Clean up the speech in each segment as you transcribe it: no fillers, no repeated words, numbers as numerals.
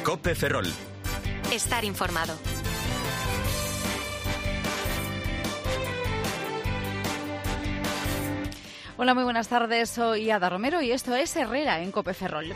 COPE Ferrol. Estar informado. Hola, muy buenas tardes. Soy Ada Romero y esto es Herrera en COPE Ferrol.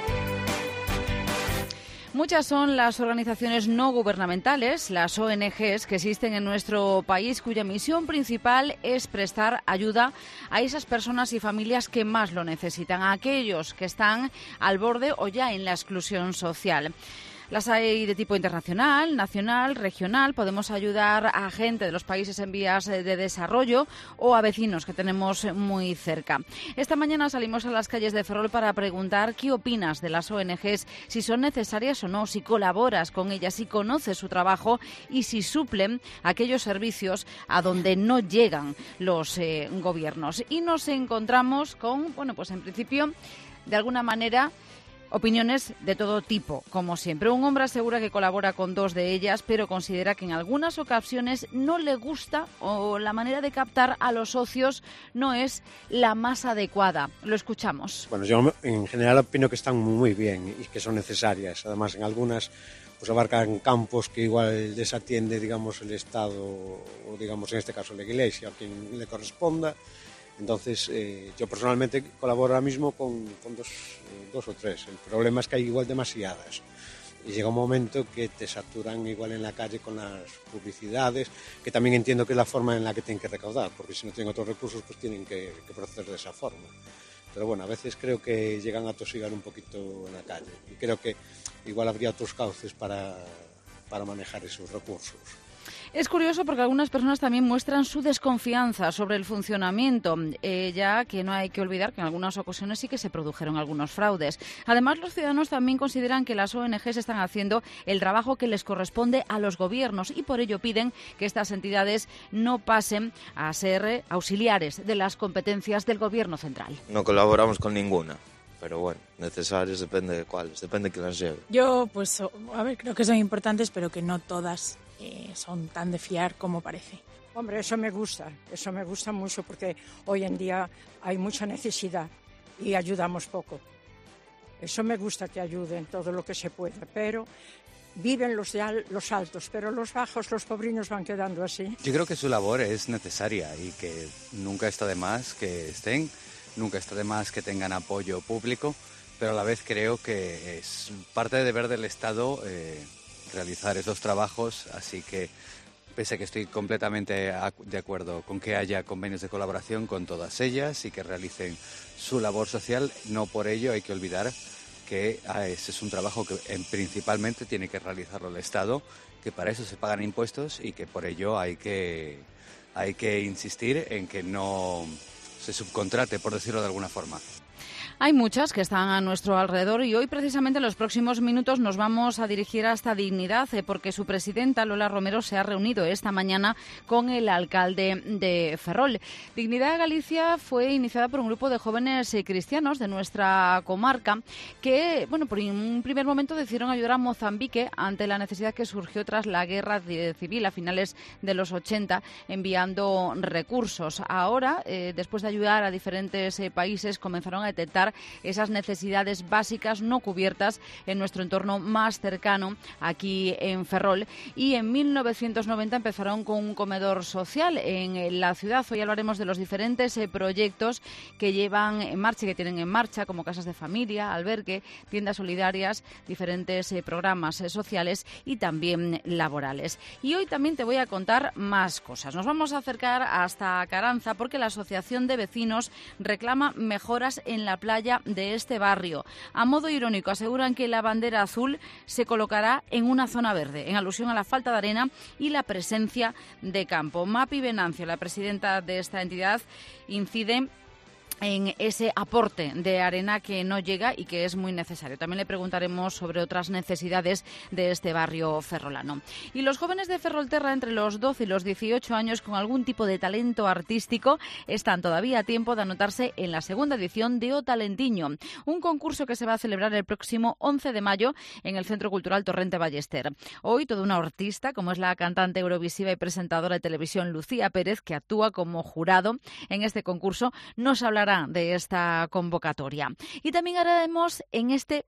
Muchas son las organizaciones no gubernamentales, las ONGs, que existen en nuestro país, cuya misión principal es prestar ayuda a esas personas y familias que más lo necesitan, a aquellos que están al borde o ya en la exclusión social. Las hay de tipo internacional, nacional, regional. Podemos ayudar a gente de los países en vías de desarrollo o a vecinos que tenemos muy cerca. Esta mañana salimos a las calles de Ferrol para preguntar qué opinas de las ONGs, si son necesarias o no, si colaboras con ellas, si conoces su trabajo y si suplen aquellos servicios a donde no llegan los gobiernos. Y nos encontramos con, pues en principio, de alguna manera, opiniones de todo tipo, como siempre. Un hombre asegura que colabora con dos de ellas, pero considera que en algunas ocasiones no le gusta o la manera de captar a los socios no es la más adecuada. Lo escuchamos. Bueno, yo en general opino que están muy bien y que son necesarias. Además, en algunas pues abarcan campos que igual desatiende, digamos, el Estado o, digamos, en este caso la Iglesia, a quien le corresponda. Entonces, yo personalmente colaboro ahora mismo con dos o tres. El problema es que hay igual demasiadas. Y llega un momento que te saturan igual en la calle con las publicidades, que también entiendo que es la forma en la que tienen que recaudar, porque si no tienen otros recursos, pues tienen que proceder de esa forma. Pero bueno, a veces creo que llegan a tosigar un poquito en la calle. Y creo que igual habría otros cauces para manejar esos recursos. Es curioso porque algunas personas también muestran su desconfianza sobre el funcionamiento, ya que no hay que olvidar que en algunas ocasiones sí que se produjeron algunos fraudes. Además, los ciudadanos también consideran que las ONGs están haciendo el trabajo que les corresponde a los gobiernos y por ello piden que estas entidades no pasen a ser auxiliares de las competencias del gobierno central. No colaboramos con ninguna. Pero bueno, necesarias depende de cuáles, depende de quién las lleve. Yo, creo que son importantes, pero que no todas son tan de fiar como parece. Hombre, eso me gusta mucho porque hoy en día hay mucha necesidad y ayudamos poco. Eso me gusta que ayuden todo lo que se pueda, pero viven los altos, pero los bajos, los pobrinos van quedando así. Yo creo que su labor es necesaria y que nunca está de más que estén. Nunca está de más que tengan apoyo público, pero a la vez creo que es parte del deber del Estado realizar esos trabajos, así que pese a que estoy completamente de acuerdo con que haya convenios de colaboración con todas ellas y que realicen su labor social, no por ello hay que olvidar que ese es un trabajo que principalmente tiene que realizarlo el Estado, que para eso se pagan impuestos y que por ello hay que insistir en que no se subcontrate, por decirlo de alguna forma. Hay muchas que están a nuestro alrededor y hoy precisamente en los próximos minutos nos vamos a dirigir hasta Dignidad porque su presidenta Lola Romero se ha reunido esta mañana con el alcalde de Ferrol. Dignidad Galicia fue iniciada por un grupo de jóvenes cristianos de nuestra comarca que, por un primer momento decidieron ayudar a Mozambique ante la necesidad que surgió tras la guerra civil a finales de los 80, enviando recursos. Ahora, después de ayudar a diferentes países, comenzaron a detectar esas necesidades básicas no cubiertas en nuestro entorno más cercano aquí en Ferrol y en 1990 empezaron con un comedor social en la ciudad. Hoy hablaremos de los diferentes proyectos que llevan en marcha y que tienen en marcha, como casas de familia, albergue, tiendas solidarias, diferentes programas sociales y también laborales. Y hoy también te voy a contar más cosas. Nos vamos a acercar hasta Caranza porque la Asociación de Vecinos reclama mejoras en la playa de este barrio. A modo irónico aseguran que la bandera azul se colocará en una zona verde, en alusión a la falta de arena y la presencia de campo. Mapi Venancio, la presidenta de esta entidad, incide en ese aporte de arena que no llega y que es muy necesario. También le preguntaremos sobre otras necesidades de este barrio ferrolano. Y los jóvenes de Ferrolterra entre los 12 y los 18 años con algún tipo de talento artístico están todavía a tiempo de anotarse en la segunda edición de O Talentiño, un concurso que se va a celebrar el próximo 11 de mayo en el Centro Cultural Torrente Ballester. Hoy toda una artista, como es la cantante eurovisiva y presentadora de televisión Lucía Pérez, que actúa como jurado en este concurso, nos hablará hará de esta convocatoria. Y también haremos en este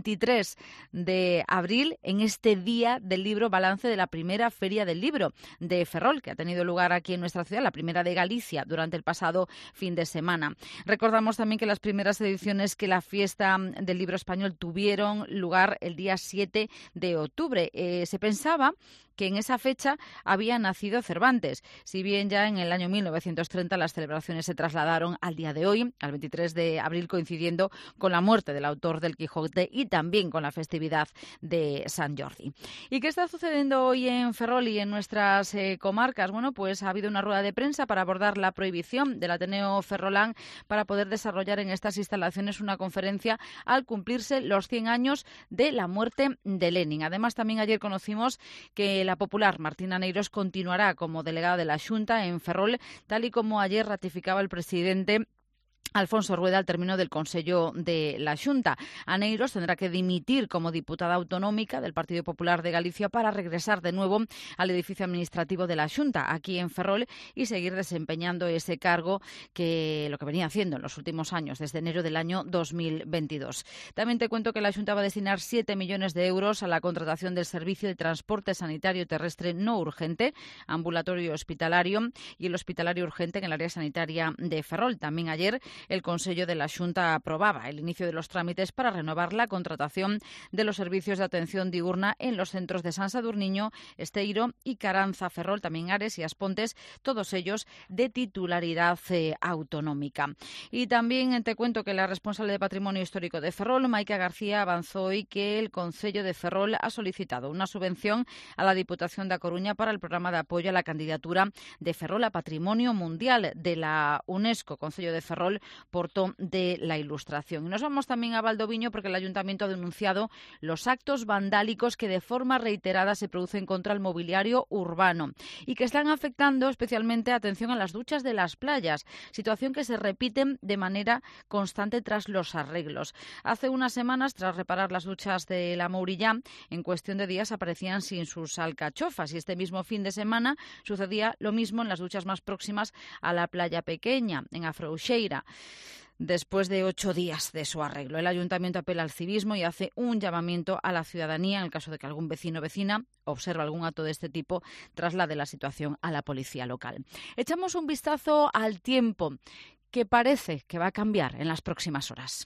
23 de abril, en este Día del Libro, balance de la primera Feria del Libro de Ferrol, que ha tenido lugar aquí en nuestra ciudad, la primera de Galicia, durante el pasado fin de semana. Recordamos también que las primeras ediciones que la Fiesta del Libro Español tuvieron lugar el día 7 de octubre. Se pensaba que en esa fecha había nacido Cervantes, si bien ya en el año 1930 las celebraciones se trasladaron al día de hoy, al 23 de abril, coincidiendo con la muerte del autor del Quijote y también con la festividad de San Jordi. ¿Y qué está sucediendo hoy en Ferrol y en nuestras comarcas? Bueno, pues ha habido una rueda de prensa para abordar la prohibición del Ateneo Ferrolán para poder desarrollar en estas instalaciones una conferencia al cumplirse los 100 años de la muerte de Lenin. Además, también ayer conocimos que la popular Martina Neiros continuará como delegada de la Xunta en Ferrol, tal y como ayer ratificaba el presidente Alfonso Rueda al término del Consello de la Xunta. Aneiros tendrá que dimitir como diputada autonómica del Partido Popular de Galicia para regresar de nuevo al edificio administrativo de la Xunta, aquí en Ferrol, y seguir desempeñando ese cargo que lo que venía haciendo en los últimos años, desde enero del año 2022. También te cuento que la Xunta va a destinar 7 millones de euros a la contratación del servicio de transporte sanitario terrestre no urgente, ambulatorio hospitalario y el hospitalario urgente en el área sanitaria de Ferrol. También ayer el Consello de la Xunta aprobaba el inicio de los trámites para renovar la contratación de los servicios de atención diurna en los centros de San Sadurniño, Esteiro y Caranza, Ferrol, también Ares y Aspontes, todos ellos de titularidad autonómica. Y también te cuento que la responsable de Patrimonio Histórico de Ferrol, Maica García, avanzó hoy que el Concello de Ferrol ha solicitado una subvención a la Diputación da Coruña para el programa de apoyo a la candidatura de Ferrol a Patrimonio Mundial de la UNESCO. Concello de Ferrol, Porto de la Ilustración. Y nos vamos también a Valdoviño porque el Ayuntamiento ha denunciado los actos vandálicos que de forma reiterada se producen contra el mobiliario urbano y que están afectando especialmente, atención, a las duchas de las playas, situación que se repite de manera constante tras los arreglos. Hace unas semanas, tras reparar las duchas de la Mourillá, en cuestión de días aparecían sin sus alcachofas y este mismo fin de semana sucedía lo mismo en las duchas más próximas a la playa pequeña, en Afrouxeira. Después de 8 días de su arreglo, el Ayuntamiento apela al civismo y hace un llamamiento a la ciudadanía en el caso de que algún vecino o vecina observe algún acto de este tipo, traslade la situación a la policía local. Echamos un vistazo al tiempo, que parece que va a cambiar en las próximas horas.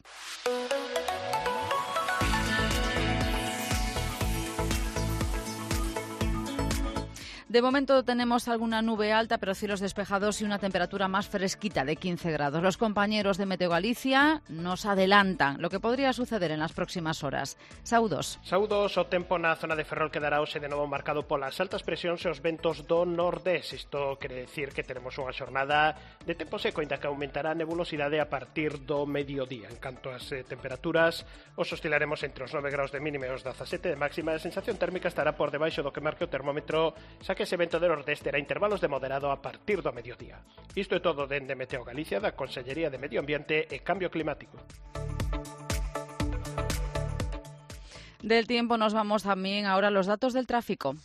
De momento tenemos alguna nube alta, pero cielos despejados y una temperatura más fresquita de 15 grados. Los compañeros de Meteo Galicia nos adelantan lo que podría suceder en las próximas horas. Saúdos. Saúdos, o tempo na zona de Ferrol quedará hoxe de novo marcado polas altas presións e os ventos do nordés. Isto quere decir que teremos unha xornada de tempo seco, ainda que aumentará a nebulosidade a partir do mediodía. En canto ás temperaturas, os oscilaremos entre os 9 graus de mínima e os 17 de máxima. A sensación térmica estará por debaixo do que marque o termómetro, xa que ese vento de nordeste terá intervalos de moderado a partir do mediodía. Isto é todo dende Meteo Galicia, da Consellería de Medio Ambiente e Cambio Climático. Del tiempo nos vamos también ahora a los datos del tráfico.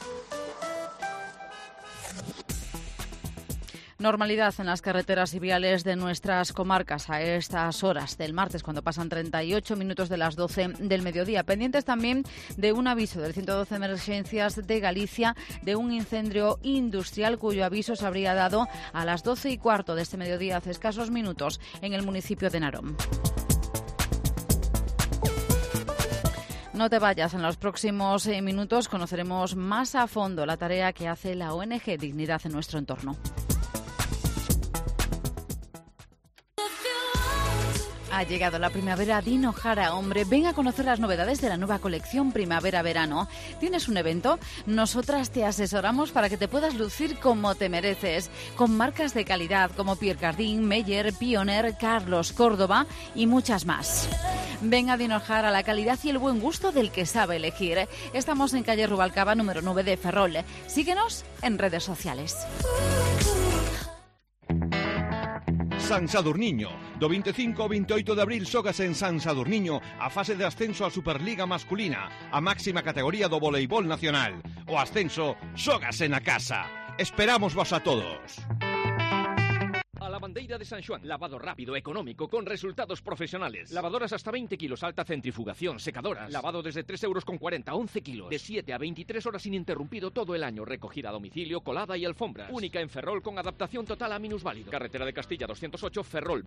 Normalidad en las carreteras y viales de nuestras comarcas a estas horas del martes, cuando pasan 38 minutos de las 12 del mediodía. Pendientes también de un aviso del 112 Emergencias de Galicia de un incendio industrial cuyo aviso se habría dado a las 12:15 de este mediodía, hace escasos minutos, en el municipio de Narón. No te vayas, en los próximos minutos conoceremos más a fondo la tarea que hace la ONG Dignidad en nuestro entorno. Ha llegado la primavera Dino Jara, hombre. Ven a conocer las novedades de la nueva colección Primavera-Verano. ¿Tienes un evento? Nosotras te asesoramos para que te puedas lucir como te mereces, con marcas de calidad como Pierre Cardin, Meyer, Pioneer, Carlos, Córdoba y muchas más. Ven a Dino Jara, la calidad y el buen gusto del que sabe elegir. Estamos en calle Rubalcaba, número 9 de Ferrol. Síguenos en redes sociales. San Sadurniño. Do 25 ao 28 de abril xógase en San Sadurniño a fase de ascenso á Superliga masculina, a máxima categoría do voleibol nacional. O ascenso xógase na casa. Esperamos vos a todos. A la bandeira Feira de San Juan. Lavado rápido, económico, con resultados profesionales. Lavadoras hasta 20 kilos, alta centrifugación, secadoras. Lavado desde 3,40 €, 11 kilos. De 7 a 23 horas ininterrumpido todo el año. Recogida a domicilio, colada y alfombras. Única en Ferrol con adaptación total a minusválido. Carretera de Castilla 208, Ferrol.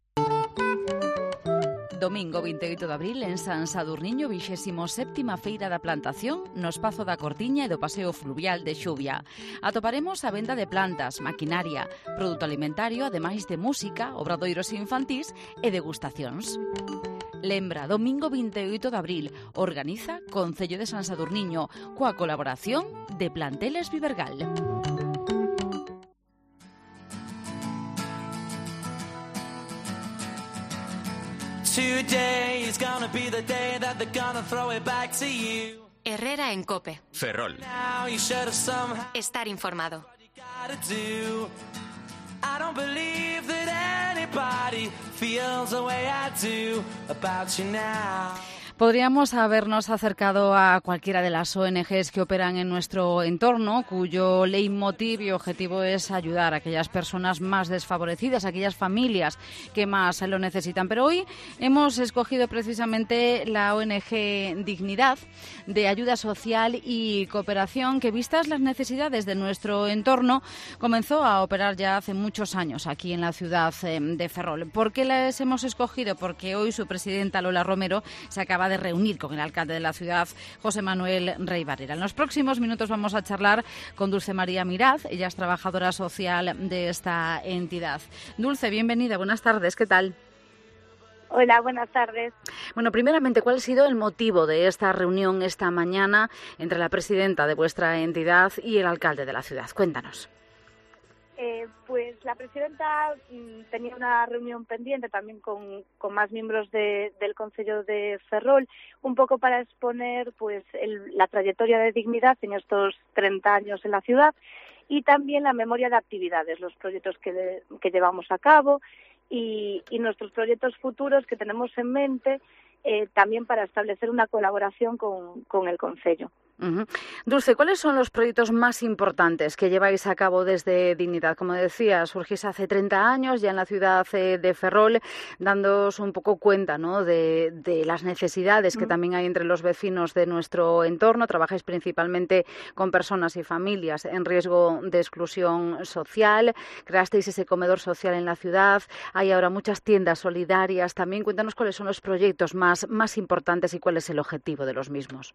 Domingo 28 de abril en San Sadurniño, 27ª Feira da Plantación no Espazo da Cortiña e do Paseo Fluvial de Xuvia. Atoparemos a venda de plantas, maquinaria, produto alimentario, ademais de música, obradoiros infantís e degustacións. Lembra, domingo 28 de abril, organiza Concello de San Sadurniño, coa colaboración de Planteles Vivergal. Today is gonna be the day that they're gonna throw it back to you. Herrera en COPE. Ferrol. Now you should have somehow Estar informado. gotta do. I don't believe that anybody feels the way I do about you now. Podríamos habernos acercado a cualquiera de las ONGs que operan en nuestro entorno, cuyo leitmotiv y objetivo es ayudar a aquellas personas más desfavorecidas, a aquellas familias que más lo necesitan. Pero hoy hemos escogido precisamente la ONG Dignidad, de ayuda social y cooperación, que, vistas las necesidades de nuestro entorno, comenzó a operar ya hace muchos años aquí en la ciudad de Ferrol. ¿Por qué las hemos escogido? Porque hoy su presidenta, Lola Romero, se acaba de reunir con el alcalde de la ciudad, José Manuel Rey Barrera. En los próximos minutos vamos a charlar con Dulce María Miraz. Ella es trabajadora social de esta entidad. Dulce, bienvenida, buenas tardes, ¿qué tal? Hola, buenas tardes. Bueno, primeramente, ¿cuál ha sido el motivo de esta reunión esta mañana entre la presidenta de vuestra entidad y el alcalde de la ciudad? Cuéntanos. Pues la presidenta tenía una reunión pendiente también con más miembros del Concello de Ferrol, un poco para exponer pues la trayectoria de Dignidad en estos 30 años en la ciudad y también la memoria de actividades, los proyectos que llevamos a cabo y nuestros proyectos futuros que tenemos en mente, también para establecer una colaboración con el Concello. Uh-huh. Dulce, ¿cuáles son los proyectos más importantes que lleváis a cabo desde Dignidad? Como decía, surgís hace 30 años ya en la ciudad de Ferrol, dándoos un poco cuenta, ¿no?, de las necesidades que también hay entre los vecinos de nuestro entorno. Trabajáis principalmente con personas y familias en riesgo de exclusión social. Creasteis ese comedor social en la ciudad. Hay ahora muchas tiendas solidarias también. Cuéntanos cuáles son los proyectos más importantes y cuál es el objetivo de los mismos.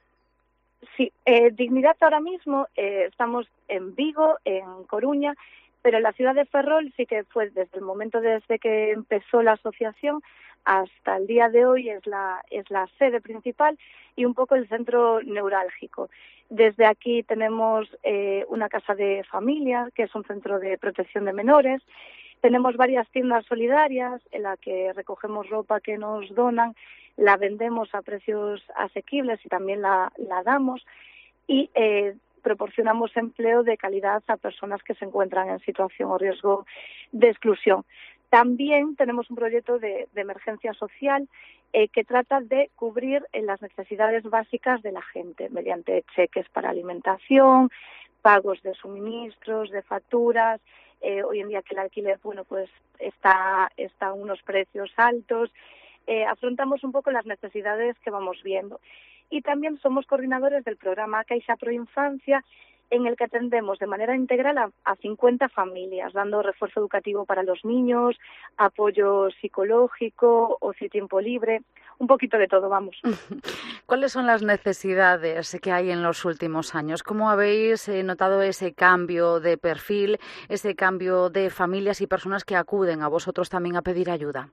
Sí, Dignidad ahora mismo estamos en Vigo, en Coruña, pero en la ciudad de Ferrol sí que fue desde el momento desde que empezó la asociación hasta el día de hoy es la sede principal y un poco el centro neurálgico. Desde aquí tenemos una casa de familia, que es un centro de protección de menores. Tenemos varias tiendas solidarias en las que recogemos ropa que nos donan, la vendemos a precios asequibles y también la damos y proporcionamos empleo de calidad a personas que se encuentran en situación o riesgo de exclusión. También tenemos un proyecto de emergencia social que trata de cubrir las necesidades básicas de la gente mediante cheques para alimentación, pagos de suministros, de facturas. Hoy en día que el alquiler, bueno, pues está a unos precios altos. Afrontamos un poco las necesidades que vamos viendo. Y también somos coordinadores del programa Caixa Pro Infancia, en el que atendemos de manera integral a 50 familias, dando refuerzo educativo para los niños, apoyo psicológico, ocio tiempo libre, un poquito de todo, vamos. ¿Cuáles son las necesidades que hay en los últimos años? ¿Cómo habéis notado ese cambio de perfil, ese cambio de familias y personas que acuden a vosotros también a pedir ayuda?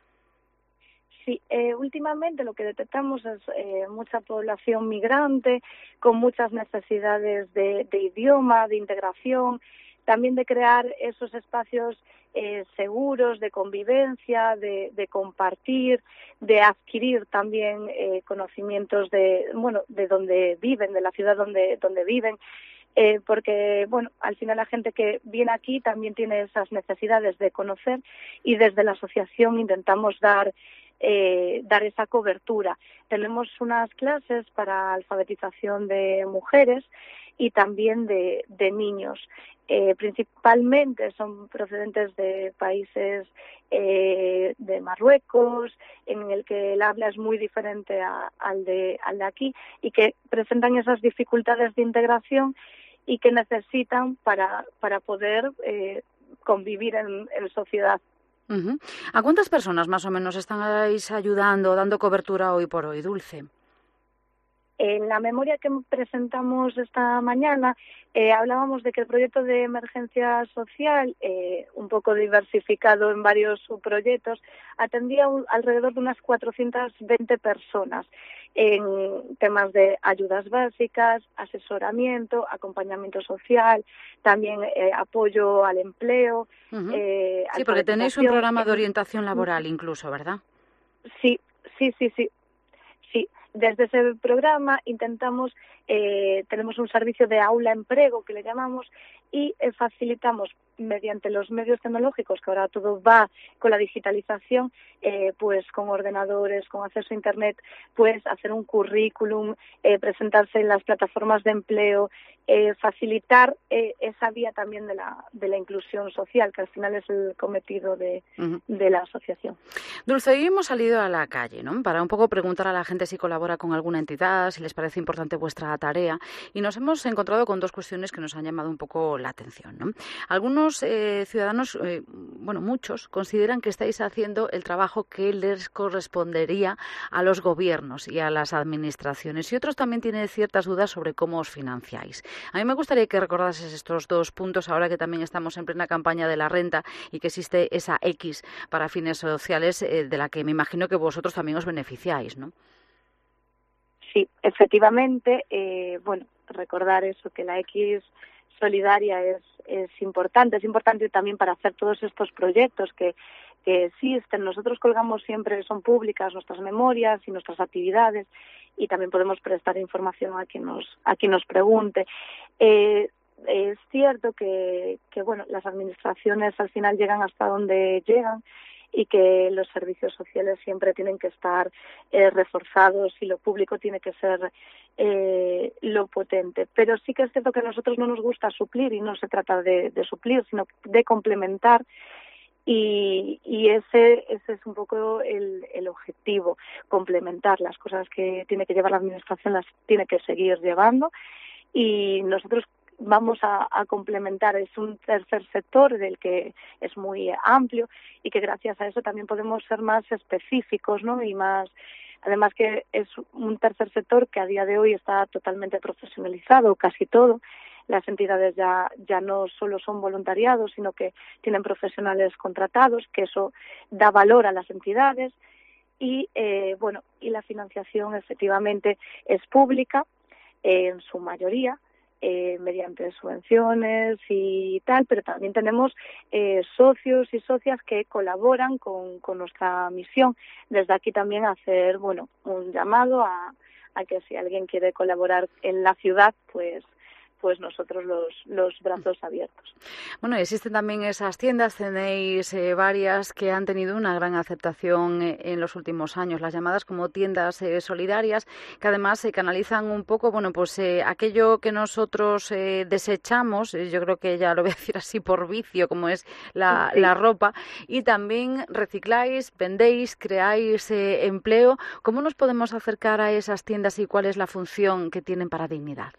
Sí, últimamente lo que detectamos es mucha población migrante con muchas necesidades de idioma, de integración, también de crear esos espacios seguros de convivencia, de compartir, de adquirir también conocimientos de donde viven, de la ciudad donde viven. Porque, bueno, al final la gente que viene aquí también tiene esas necesidades de conocer y desde la asociación intentamos dar dar esa cobertura. Tenemos unas clases para alfabetización de mujeres y también de niños. Principalmente son procedentes de países de Marruecos, en el que el habla es muy diferente al de aquí, y que presentan esas dificultades de integración y que necesitan para poder convivir en sociedad. Uh-huh. ¿A cuántas personas más o menos estáis ayudando, dando cobertura hoy por hoy, Dulce? En la memoria que presentamos esta mañana hablábamos de que el proyecto de emergencia social, un poco diversificado en varios subproyectos, atendía alrededor de unas 420 personas en temas de ayudas básicas, asesoramiento, acompañamiento social, también apoyo al empleo. Uh-huh. Sí, porque tenéis un programa de orientación laboral incluso, ¿verdad? Sí. Desde ese programa intentamos, tenemos un servicio de aula empleo que le llamamos, y facilitamos mediante los medios tecnológicos, que ahora todo va con la digitalización, pues con ordenadores, con acceso a internet, pues hacer un currículum, presentarse en las plataformas de empleo, facilitar esa vía también de la inclusión social, que al final es el cometido de la asociación. Dulce, hoy hemos salido a la calle, ¿no?, para un poco preguntar a la gente si colabora con alguna entidad, si les parece importante vuestra tarea, y nos hemos encontrado con dos cuestiones que nos han llamado un poco la atención, ¿no? Algunos ciudadanos, muchos, consideran que estáis haciendo el trabajo que les correspondería a los gobiernos y a las administraciones, y otros también tienen ciertas dudas sobre cómo os financiáis. A mí me gustaría que recordases estos dos puntos ahora que también estamos en plena campaña de la renta y que existe esa X para fines sociales, de la que me imagino que vosotros también os beneficiáis, ¿no? Sí, efectivamente, recordar eso, que la X solidaria es importante también para hacer todos estos proyectos que existen. Nosotros colgamos siempre, son públicas nuestras memorias y nuestras actividades, y también podemos prestar información a quien nos pregunte. Es cierto que las administraciones al final llegan hasta donde llegan, y que los servicios sociales siempre tienen que estar reforzados, y lo público tiene que ser lo potente. Pero sí que es cierto que a nosotros no nos gusta suplir, y no se trata de suplir, sino de complementar, y ese es un poco el objetivo, complementar las cosas que tiene que llevar la administración, las tiene que seguir llevando, y nosotros vamos a complementar. Es un tercer sector del que es muy amplio, y que gracias a eso también podemos ser más específicos, ¿no? Y más, además que es un tercer sector que a día de hoy está totalmente profesionalizado, casi todo. Las entidades ya no solo son voluntariados, sino que tienen profesionales contratados, que eso da valor a las entidades, y la financiación efectivamente es pública en su mayoría, mediante subvenciones y tal, pero también tenemos socios y socias que colaboran con nuestra misión. Desde aquí también hacer un llamado a que si alguien quiere colaborar en la ciudad, pues nosotros los brazos abiertos. Bueno, existen también esas tiendas, tenéis varias que han tenido una gran aceptación en los últimos años, las llamadas como tiendas solidarias, que además se canalizan un poco, aquello que nosotros desechamos, yo creo que ya lo voy a decir así por vicio, como es la ropa, y también recicláis, vendéis, creáis empleo. ¿Cómo nos podemos acercar a esas tiendas y cuál es la función que tienen para Dignidad?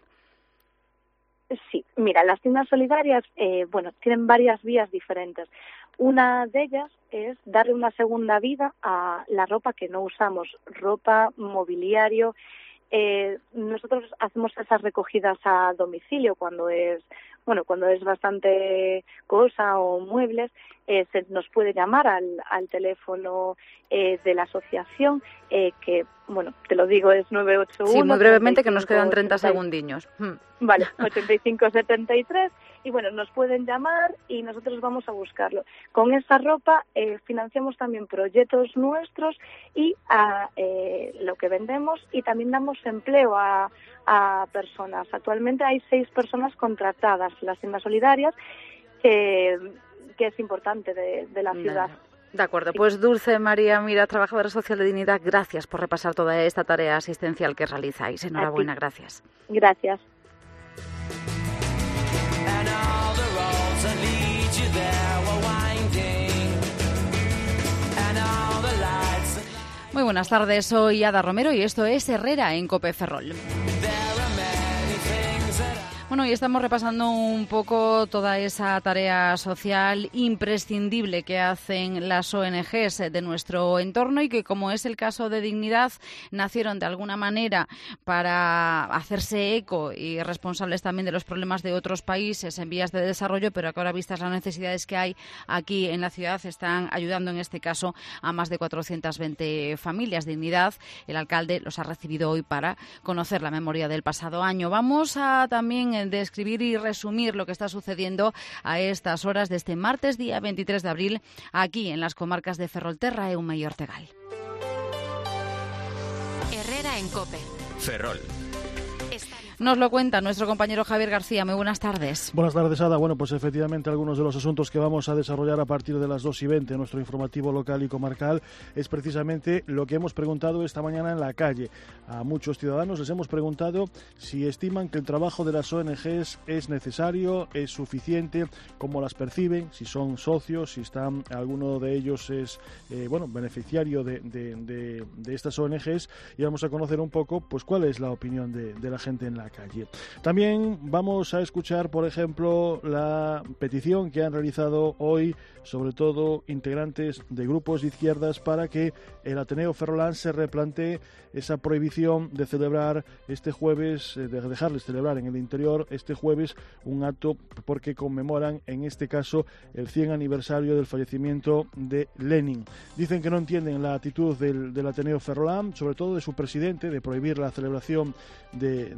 Sí, mira, las tiendas solidarias, tienen varias vías diferentes. Una de ellas es darle una segunda vida a la ropa que no usamos, ropa, mobiliario. Nosotros hacemos esas recogidas a domicilio cuando es bastante cosa o muebles. Se nos puede llamar al teléfono de la asociación, que, te lo digo, es 981... Sí, muy brevemente, que nos quedan 30 segundiños. Vale, 8573, y nos pueden llamar y nosotros vamos a buscarlo. Con esa ropa financiamos también proyectos nuestros y lo que vendemos, y también damos empleo a personas. Actualmente hay 6 personas contratadas en las tiendas solidarias, que es importante de la ciudad. De acuerdo, pues Dulce María Mira, trabajadora social de Dignidad, gracias por repasar toda esta tarea asistencial que realizáis. Enhorabuena, gracias. Gracias. Muy buenas tardes, soy Ada Romero y esto es Herrera en COPE Ferrol. Bueno, y estamos repasando un poco toda esa tarea social imprescindible que hacen las ONGs de nuestro entorno y que, como es el caso de Dignidad, nacieron de alguna manera para hacerse eco y responsables también de los problemas de otros países en vías de desarrollo, pero que ahora, vistas las necesidades que hay aquí en la ciudad, están ayudando en este caso a más de 420 familias. Dignidad, el alcalde los ha recibido hoy para conocer la memoria del pasado año. Vamos a también describir y resumir lo que está sucediendo a estas horas de este martes, día 23 de abril, aquí en las comarcas de Ferrolterra, Eume y Ortegal. Herrera en COPE. Ferrol. Nos lo cuenta nuestro compañero Javier García. Muy buenas tardes. Buenas tardes, Ada. Bueno, pues efectivamente algunos de los asuntos que vamos a desarrollar a partir de las 2:20 en nuestro informativo local y comarcal es precisamente lo que hemos preguntado esta mañana en la calle. A muchos ciudadanos les hemos preguntado si estiman que el trabajo de las ONGs es necesario, es suficiente, cómo las perciben, si son socios, si están alguno de ellos es beneficiario de estas ONGs, y vamos a conocer un poco pues cuál es la opinión de la gente en la calle. También vamos a escuchar, por ejemplo, la petición que han realizado hoy, sobre todo integrantes de grupos de izquierdas, para que el Ateneo Ferrolán se replantee esa prohibición de celebrar este jueves, de dejarles celebrar en el interior este jueves un acto porque conmemoran, en este caso, el 100 aniversario del fallecimiento de Lenin. Dicen que no entienden la actitud del Ateneo Ferrolán, sobre todo de su presidente, de prohibir la celebración de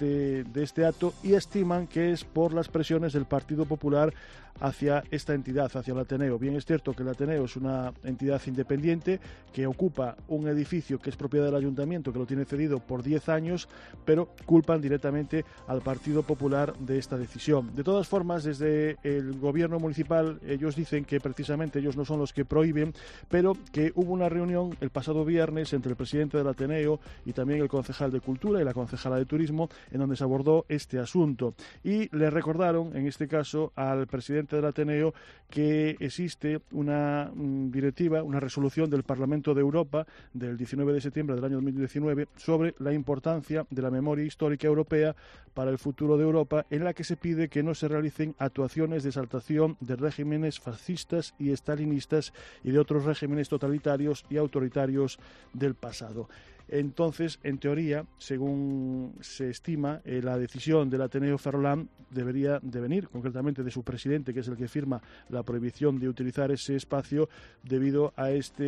este acto, y estiman que es por las presiones del Partido Popular hacia esta entidad, hacia el Ateneo. Bien, es cierto que el Ateneo es una entidad independiente que ocupa un edificio que es propiedad del Ayuntamiento, que lo tiene cedido por 10 años, pero culpan directamente al Partido Popular de esta decisión. De todas formas, desde el gobierno municipal, ellos dicen que precisamente ellos no son los que prohíben, pero que hubo una reunión el pasado viernes entre el presidente del Ateneo y también el concejal de Cultura y la concejala de Turismo, en donde se abordó este asunto. Y le recordaron, en este caso, al presidente del Ateneo que existe una directiva, una resolución del Parlamento de Europa del 19 de septiembre del año 2019 sobre la importancia de la memoria histórica europea para el futuro de Europa, en la que se pide que no se realicen actuaciones de exaltación de regímenes fascistas y estalinistas y de otros regímenes totalitarios y autoritarios del pasado. Entonces, en teoría, según se estima, la decisión del Ateneo Ferrolán debería de venir concretamente de su presidente, que es el que firma la prohibición de utilizar ese espacio debido a esta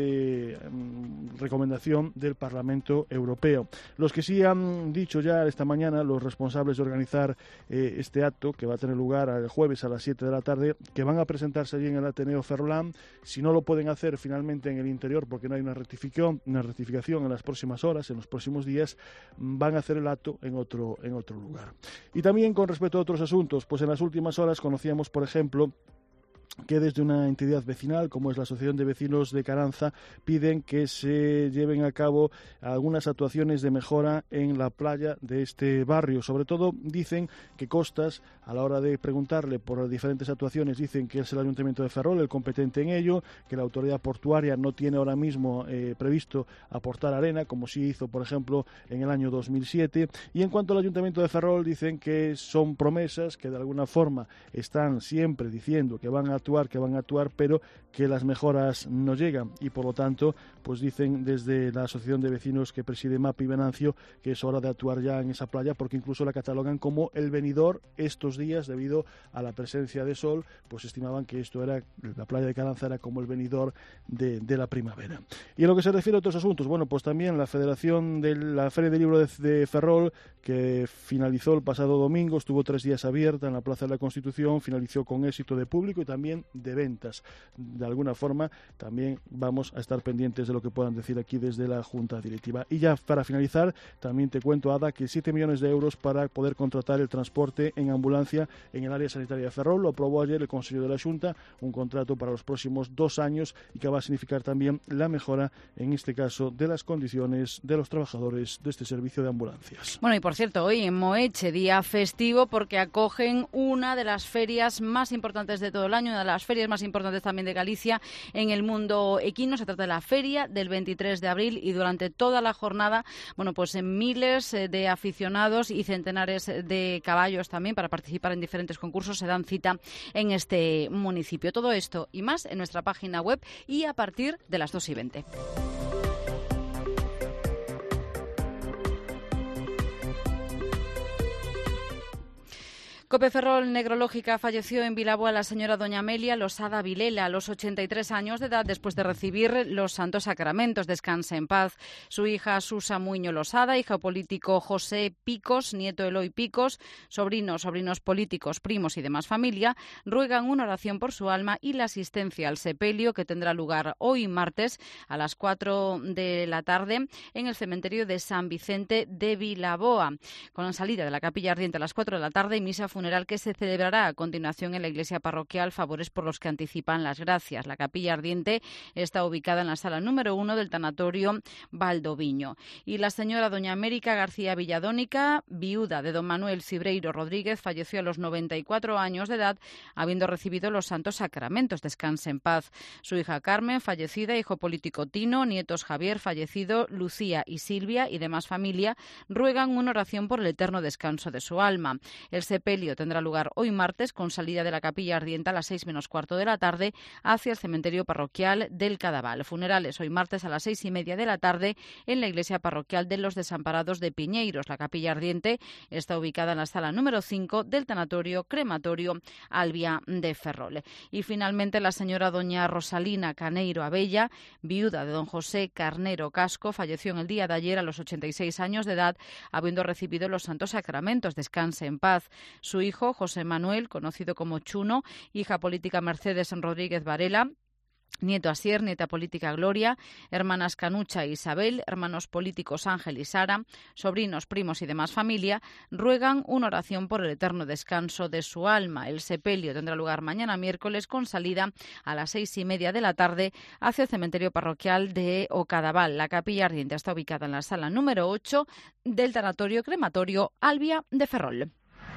recomendación del Parlamento Europeo. Los que sí han dicho ya esta mañana, los responsables de organizar este acto, que va a tener lugar el jueves a las 7 de la tarde, que van a presentarse allí en el Ateneo Ferrolán. Si no lo pueden hacer finalmente en el interior porque no hay una rectificación en las próximas horas, en los próximos días, van a hacer el acto en otro lugar. Y también con respecto a otros asuntos, pues en las últimas horas conocíamos, por ejemplo, que desde una entidad vecinal como es la Asociación de Vecinos de Caranza piden que se lleven a cabo algunas actuaciones de mejora en la playa de este barrio. Sobre todo dicen que Costas, a la hora de preguntarle por las diferentes actuaciones, dicen que es el Ayuntamiento de Ferrol el competente en ello, que la autoridad portuaria no tiene ahora mismo previsto aportar arena, como sí hizo, por ejemplo, en el año 2007. Y en cuanto al Ayuntamiento de Ferrol, dicen que son promesas que de alguna forma están siempre diciendo que van a actuar, pero que las mejoras no llegan, y por lo tanto, pues dicen desde la Asociación de Vecinos que preside Mapi Venancio que es hora de actuar ya en esa playa, porque incluso la catalogan como el venidor estos días debido a la presencia de sol, pues estimaban que la playa de Caranza era como el venidor de la primavera. Y en lo que se refiere a otros asuntos, bueno, pues también la Federación de la Feria del Libro de Ferrol, que finalizó el pasado domingo, estuvo 3 días abierta en la Plaza de la Constitución, finalizó con éxito de público y también de ventas. De alguna forma también vamos a estar pendientes de lo que puedan decir aquí desde la Junta Directiva. Y ya para finalizar, también te cuento, Ada, que 7 millones de euros para poder contratar el transporte en ambulancia en el área sanitaria de Ferrol. Lo aprobó ayer el Consejo de la Junta, un contrato para los próximos 2 años y que va a significar también la mejora, en este caso, de las condiciones de los trabajadores de este servicio de ambulancias. Bueno, y por cierto, hoy en Moeche, día festivo, porque acogen una de las ferias más importantes de todo el año, una de las ferias más importantes también de Galicia en el mundo equino. Se trata de la feria del 23 de abril y durante toda la jornada, bueno, pues miles de aficionados y centenares de caballos también para participar en diferentes concursos se dan cita en este municipio. Todo esto y más en nuestra página web y a partir de las 2:20. COPE Ferrol Negrológica falleció en Vilaboa la señora doña Amelia Losada Vilela a los 83 años de edad después de recibir los santos sacramentos. Descanse en paz. Su hija Susa Muño Losada, hija político José Picos, nieto Eloy Picos, sobrinos políticos, primos y demás familia, ruegan una oración por su alma y la asistencia al sepelio que tendrá lugar hoy martes a las 4 de la tarde en el cementerio de San Vicente de Vilaboa, con la salida de la capilla ardiente a las 4 de la tarde y misa funeral que se celebrará a continuación en la iglesia parroquial. Favores por los que anticipan las gracias. La capilla ardiente está ubicada en la sala número 1 del tanatorio Valdoviño. Y la señora doña América García Villadónica, viuda de don Manuel Cibreiro Rodríguez, falleció a los 94 años de edad habiendo recibido los santos sacramentos. Descanse en paz. Su hija Carmen, fallecida, hijo político Tino, nietos Javier, fallecido, Lucía y Silvia y demás familia ruegan una oración por el eterno descanso de su alma. El sepelio tendrá lugar hoy martes con salida de la capilla ardiente a las 6 menos cuarto de la tarde hacia el cementerio parroquial del Cadaval. Funerales hoy martes a las 6:30 de la tarde en la iglesia parroquial de los Desamparados de Piñeiros. La capilla ardiente está ubicada en la sala número 5 del tanatorio crematorio Albia de Ferrol. Y finalmente la señora doña Rosalina Caneiro Abella, viuda de don José Carnero Casco, falleció en el día de ayer a los 86 años de edad habiendo recibido los santos sacramentos. Descanse en paz. Su hijo, José Manuel, conocido como Chuno, hija política Mercedes Rodríguez Varela, nieto Asier, nieta política Gloria, hermanas Canucha e Isabel, hermanos políticos Ángel y Sara, sobrinos, primos y demás familia, ruegan una oración por el eterno descanso de su alma. El sepelio tendrá lugar mañana miércoles con salida a las 6:30 de la tarde hacia el cementerio parroquial de Ocadaval. La capilla ardiente está ubicada en la sala número 8 del tanatorio crematorio Albia de Ferrol.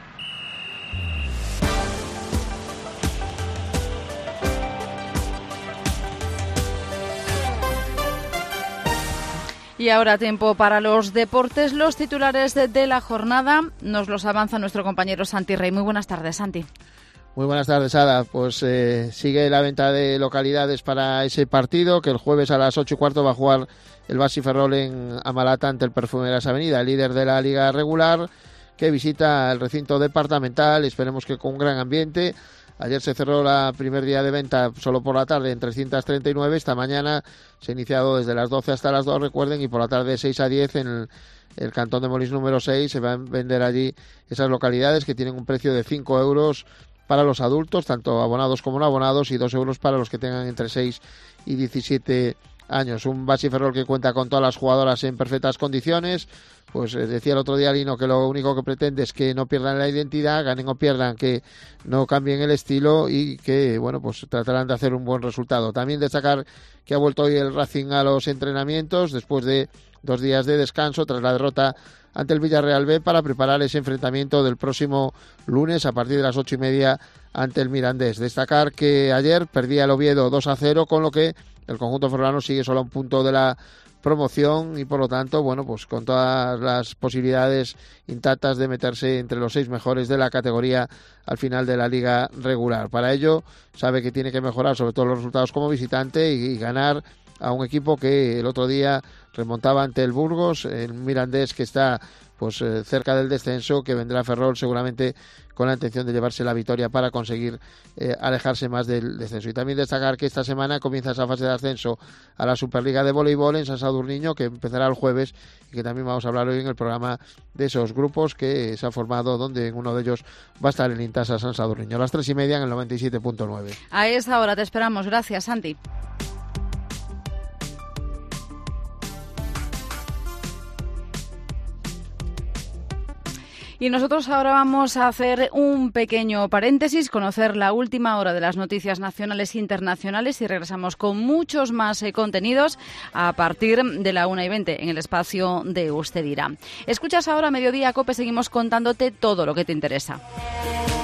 Y ahora tiempo para los deportes. Los titulares de la jornada nos los avanza nuestro compañero Santi Rey. Muy buenas tardes, Santi. Muy buenas tardes, Ada. Pues sigue la venta de localidades para ese partido que el jueves a las 8:15 va a jugar el Basi Ferrol en Amalata ante el Perfumeras Avenida, el líder de la liga regular, que visita el recinto departamental. Esperemos que con un gran ambiente. Ayer se cerró el primer día de venta solo por la tarde en 339. Esta mañana se ha iniciado desde las 12 hasta las 2, recuerden, y por la tarde de 6 a 10 en el cantón de Molins número 6 se van a vender allí esas localidades que tienen un precio de 5 euros para los adultos, tanto abonados como no abonados, y 2 euros para los que tengan entre 6 y 17 años. Un Basi Ferrol que cuenta con todas las jugadoras en perfectas condiciones. Pues decía el otro día Lino que lo único que pretende es que no pierdan la identidad, ganen o pierdan, que no cambien el estilo y que, bueno, pues tratarán de hacer un buen resultado. También destacar que ha vuelto hoy el Racing a los entrenamientos después de 2 días de descanso tras la derrota ante el Villarreal B para preparar ese enfrentamiento del próximo lunes a partir de las 8:30 ante el Mirandés. Destacar que ayer perdía el Oviedo 2-0, con lo que el conjunto ferrolano sigue solo a un punto de la promoción y por lo tanto, bueno, pues con todas las posibilidades intactas de meterse entre los 6 mejores de la categoría al final de la liga regular. Para ello sabe que tiene que mejorar sobre todo los resultados como visitante y ganar a un equipo que el otro día remontaba ante el Burgos, el Mirandés que está pues cerca del descenso, que vendrá Ferrol seguramente con la intención de llevarse la victoria para conseguir alejarse más del descenso. Y también destacar que esta semana comienza esa fase de ascenso a la Superliga de Voleibol en San Sadurniño, que empezará el jueves y que también vamos a hablar hoy en el programa de esos grupos que se han formado, donde en uno de ellos va a estar el Intasa San Sadurniño a las 3:30 en el 97.9. A esa hora te esperamos. Gracias, Santi. Y nosotros ahora vamos a hacer un pequeño paréntesis, conocer la última hora de las noticias nacionales e internacionales y regresamos con muchos más contenidos a partir de la 1:20 en el espacio de Usted Dirá. Escuchas ahora Mediodía Cope, seguimos contándote todo lo que te interesa.